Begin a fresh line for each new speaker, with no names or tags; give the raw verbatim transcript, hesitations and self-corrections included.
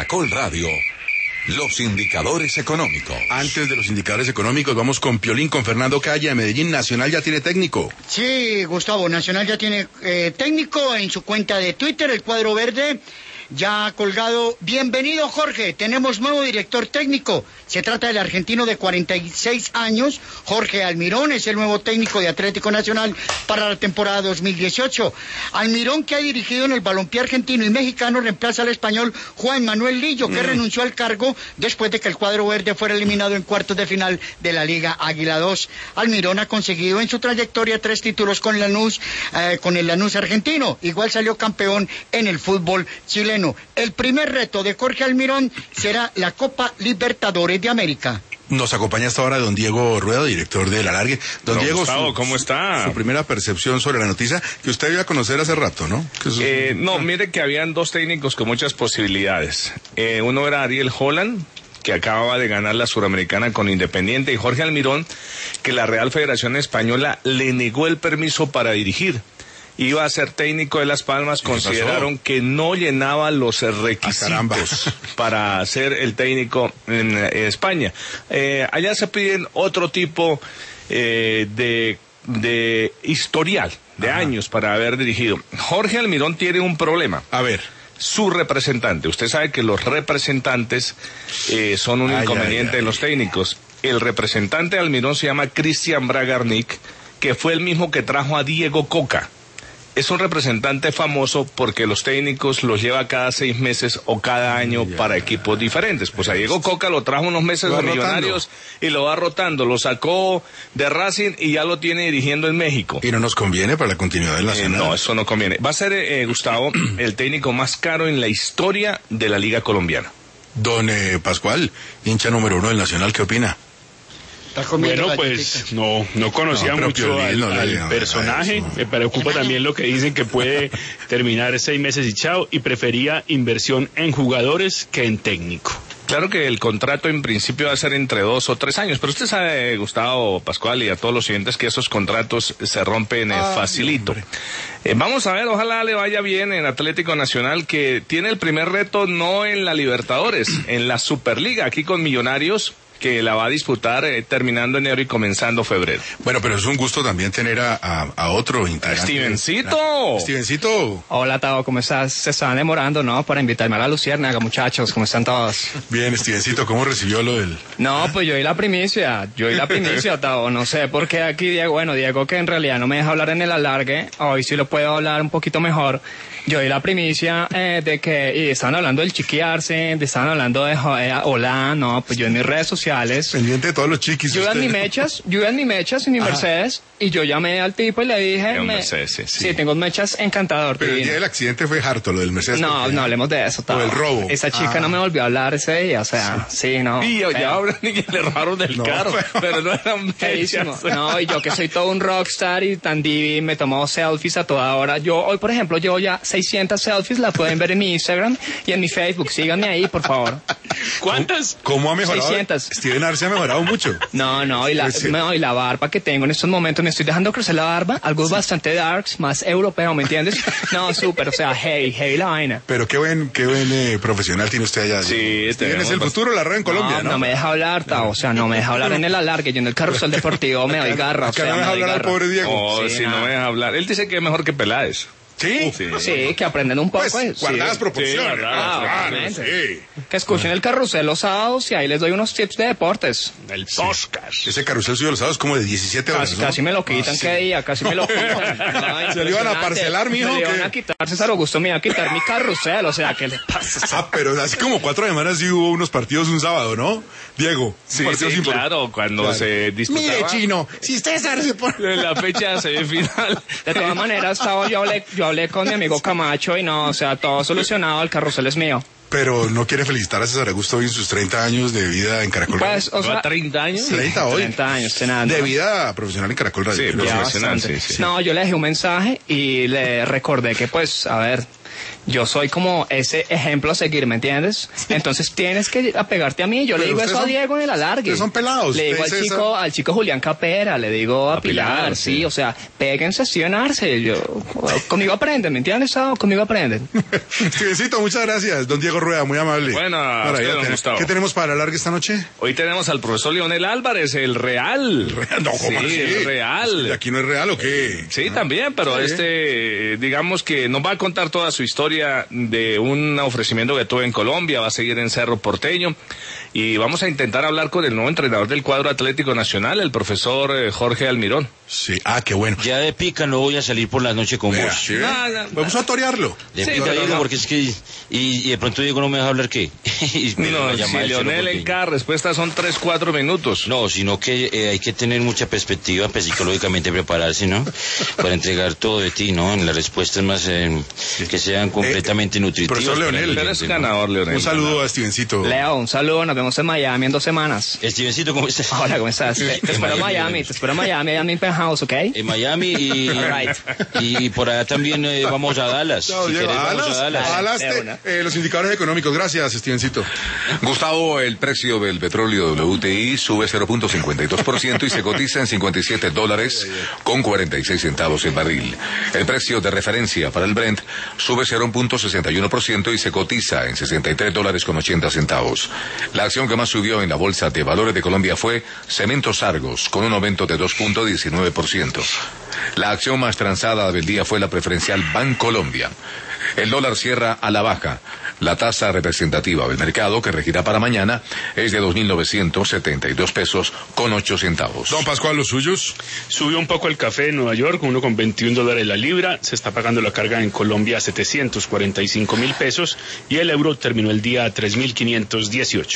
Caracol Radio, los indicadores económicos.
Antes de los indicadores económicos, vamos con Piolín, con Fernando Calle de Medellín. Nacional ya tiene técnico.
Sí, Gustavo, Nacional ya tiene eh, técnico en su cuenta de Twitter, el cuadro verde. Ya ha colgado. Bienvenido, Jorge. Tenemos nuevo director técnico. Se trata del argentino de cuarenta y seis años, Jorge Almirón. Es el nuevo técnico de Atlético Nacional para la temporada dos mil dieciocho. Almirón, que ha dirigido en el balompié argentino y mexicano, reemplaza al español Juan Manuel Lillo, que mm. renunció al cargo después de que el cuadro verde fuera eliminado en cuartos de final de la Liga Águila dos. Almirón ha conseguido en su trayectoria tres títulos con Lanús, eh, con el Lanús argentino. Igual salió campeón en el fútbol chileno. El primer reto de Jorge Almirón será la Copa Libertadores de América.
Nos acompaña hasta ahora don Diego Rueda, director de La Alargue. Don
Don
Diego,
Gustavo,
su,
¿cómo está?
Su primera percepción sobre la noticia que usted iba a conocer hace rato, ¿no?
Eh, no, mire que habían dos técnicos con muchas posibilidades. Eh, uno era Ariel Holland, que acababa de ganar la Suramericana con Independiente, y Jorge Almirón, que la Real Federación Española le negó el permiso para dirigir. Iba a ser técnico de Las Palmas, consideraron que no llenaba los requisitos para ser el técnico en, en España. Eh, allá se piden otro tipo eh, de, de historial, de Ajá. años para haber dirigido. Jorge Almirón tiene un problema.
A ver.
Su representante, usted sabe que los representantes eh, son un ay, inconveniente ay, ay. en los técnicos. El representante de Almirón se llama Cristian Bragarnik, que fue el mismo que trajo a Diego Coca. Es un representante famoso porque los técnicos los lleva cada seis meses o cada año yeah. para equipos diferentes. Pues a Diego Coca lo trajo unos meses de Millonarios y lo va rotando. Lo sacó de Racing y ya lo tiene dirigiendo en México.
¿Y no nos conviene para la continuidad del Nacional?
Eh, no, eso no conviene. Va a ser, eh, Gustavo, el técnico más caro en la historia de la Liga Colombiana.
Don eh, Pascual, hincha número uno del Nacional, ¿qué opina?
Bueno, pues no no conocía no, mucho al, no, al no, personaje, no. Me preocupa también lo que dicen que puede terminar seis meses y chao, y prefería inversión en jugadores que en técnico.
Claro que el contrato en principio va a ser entre dos o tres años, pero usted sabe, Gustavo, Pascual y a todos los siguientes, que esos contratos se rompen eh, facilito. Eh, vamos a ver, ojalá le vaya bien en Atlético Nacional, que tiene el primer reto no en la Libertadores, en la Superliga, aquí con Millonarios, que la va a disputar eh, terminando enero y comenzando febrero.
Bueno, pero es un gusto también tener a, a, a otro integrante.
¡Stevencito!
¡Stevencito!
Hola, Tavo, ¿cómo estás? Se estaban demorando, ¿no? Para invitarme a la Luciérnaga, muchachos, ¿cómo están todos?
Bien, Stevencito, ¿cómo recibió lo del...?
No, pues yo oí la primicia, yo oí la primicia, Tavo, no sé por qué aquí Diego, bueno, Diego que en realidad no me deja hablar en el alargue, hoy sí lo puedo hablar un poquito mejor. Yo oí la primicia eh, de que y estaban hablando del chiquiarse, de, estaban hablando de eh, hola, no, pues yo en mis redes sociales.
Pendiente de todos los chiquis.
Yo iba en mi mechas, yo iba en mi mechas, en mi Ajá. Mercedes, y yo llamé al tipo y le dije.
Me,
Mercedes,
sí, sí.
sí, tengo un mechas encantador.
Pero divino. El día del accidente fue harto, lo del Mercedes.
No, porque... no hablemos de eso,
O el robo.
Esa chica ah. no me volvió a hablar ese día, o sea, sí, sí no.
Y yo, ya ahora ni que le robaron del no, carro, pero, pero no eran mechas.
No, y yo que soy todo un rockstar y tan divi, me tomo selfies a toda hora. Yo hoy, por ejemplo, llevo ya seiscientas selfies. La pueden ver en mi Instagram y en mi Facebook. Síganme ahí, por favor.
¿Cuántas?
¿Cómo ha mejorado?
seiscientas.
Steven Arce ha mejorado mucho.
No, no, y la, sí. no, y la barba que tengo en estos momentos, me estoy dejando crecer la barba, algo sí. bastante darks, más europeo, ¿me entiendes? No, súper, o sea, heavy, heavy la vaina.
Pero qué buen, qué buen eh, profesional tiene usted allá.
Sí,
Steven es el futuro de la red en Colombia, ¿no?
No, no me deja hablar, Tao, o sea, no me deja hablar en el alargue, yo en el carrusel deportivo me doy garra, o sea,
no me deja hablar al pobre Diego.
Oh, sí, si no me deja hablar. Él dice que es mejor que Peláez.
¿Sí?
Sí, sí, que aprenden un poco.
Pues, guardadas
sí.
proporciones.
Sí, ah, claro, sí. Que escuchen
ah.
el carrusel los sábados y ahí les doy unos tips de deportes.
El podcast.
Sí. Ese carrusel suyo los sábados como de diecisiete horas,
Casi,
¿no?
casi me lo quitan, ah, ¿qué sí. día? Casi me lo quitan. No,
se lo iban a parcelar, mijo.
Se lo iban a quitar, César Augusto me iba a quitar mi carrusel, o sea, ¿qué le pasa?
Ah, pero hace como cuatro semanas sí hubo unos partidos un sábado, ¿no? Diego.
Sí, sí, claro, cuando claro. se disputaba.
Mire, Chino, si César se pone...
En la fecha semifinal.
De todas maneras, estaba, yo hablé, yo hablé con mi amigo Camacho y no, o sea, todo solucionado, el carrusel es mío.
Pero no quiere felicitar a César Augusto hoy en sus treinta años de vida en Caracol Radio.
Pues, o sea,
¿treinta años?
Sí,
treinta hoy.
treinta años, tenando.
De vida profesional en Caracol Radio.
Sí, profesional, sí, sí.
No, yo le dejé un mensaje y le recordé que, pues, a ver, yo soy como ese ejemplo a seguir, ¿me entiendes? Entonces tienes que apegarte a mí. Yo le digo eso a Diego en el alargue.
Ustedes son pelados.
Le digo al chico, al chico Julián Capera, le digo a, a Pilar, Pilar, sí, o sea, péguense a sionarse. Yo, conmigo aprenden, ¿me entiendes? Conmigo aprenden.
Stevencito, muchas gracias. Don Diego Rueda, muy amable.
Bueno,
ten, ¿qué tenemos para el alargue esta noche?
Hoy tenemos al profesor Leonel Álvarez, el Real.
¿El Real? No, ¿cómo
sí,
así?
el Real.
¿Aquí no es Real o qué?
Sí, ah, también, pero sí. este, digamos que nos va a contar toda su historia de un ofrecimiento que tuvo en Colombia, va a seguir en Cerro Porteño. Y vamos a intentar hablar con el nuevo entrenador del cuadro Atlético Nacional, el profesor eh, Jorge Almirón.
Sí, ah, qué bueno.
Ya de pica no voy a salir por la noche con
Vea,
vos.
¿sí? no, no, Vamos a torearlo.
De
sí,
pica,
no,
Diego,
no.
porque es que... Y, y de pronto Diego no me deja hablar, ¿qué?
no, si Leonel en cada respuesta son tres, cuatro minutos.
No, sino que eh, hay que tener mucha perspectiva, pues, psicológicamente prepararse, ¿no? Para entregar todo de ti, ¿no? En las respuestas más... Eh, que sean completamente eh, nutritivas.
Profesor Leonel.
Eres ganador, Leonel.
Un saludo a Stevencito.
Leo, un saludo, nos vemos en Miami en dos semanas.
Stevencito, ¿cómo estás?
Hola, ¿cómo estás? Te, te espero en Miami, te espero en Miami, Miami en Penthouse, ¿ok?
En Miami y,
right.
y por allá también eh, vamos a Dallas.
No,
si
Diego,
querés,
Dallas,
vamos a Dallas.
Dallas te, eh, los indicadores económicos. Gracias, Stevencito.
Gustavo, el precio del petróleo W T I sube cero punto cincuenta y dos por ciento y se cotiza en cincuenta y siete dólares con cuarenta y seis centavos el barril. El precio de referencia para el Brent sube cero punto sesenta y uno por ciento y se cotiza en sesenta y tres dólares con ochenta centavos. La acción que más subió en la Bolsa de Valores de Colombia fue Cementos Argos, con un aumento de dos punto diecinueve por ciento. La acción más transada del día fue la preferencial Bancolombia. El dólar cierra a la baja. La tasa representativa del mercado, que regirá para mañana, es de dos mil novecientos setenta y dos pesos con ocho centavos.
Don Pascual, ¿los suyos?
Subió un poco el café en Nueva York, uno con veintiún dólares la libra. Se está pagando la carga en Colombia a setecientos cuarenta y cinco mil pesos y el euro terminó el día a tres mil quinientos dieciocho.